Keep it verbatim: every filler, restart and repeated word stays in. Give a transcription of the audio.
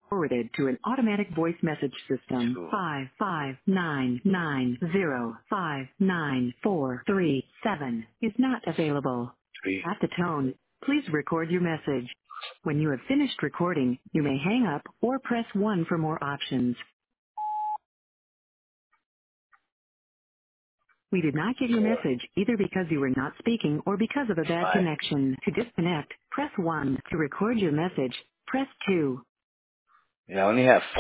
forwarded to an automatic voice message system. two, Five five nine nine zero five nine four three seven is not available. three. At the tone, please record your message. When you have finished recording, you may hang up or press one for more options. We did not get your Four, message either because you were not speaking or because of a bad five. connection. To disconnect, press one. To record your message, press two. Yeah, I only have